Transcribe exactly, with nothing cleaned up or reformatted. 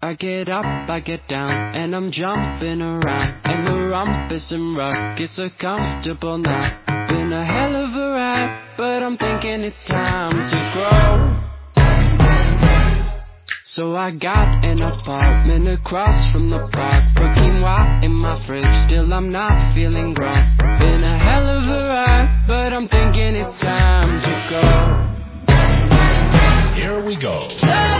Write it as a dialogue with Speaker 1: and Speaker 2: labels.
Speaker 1: I get up, I get down, and I'm jumping around. And the rumpus and rough gets so comfortable now. Been a hell of a ride, but I'm thinking it's time to grow. So I got an apartment across from the park. Put quinoa in my fridge, still I'm not feeling grown. Been a hell of a ride, but I'm thinking it's time to go.
Speaker 2: Here we go.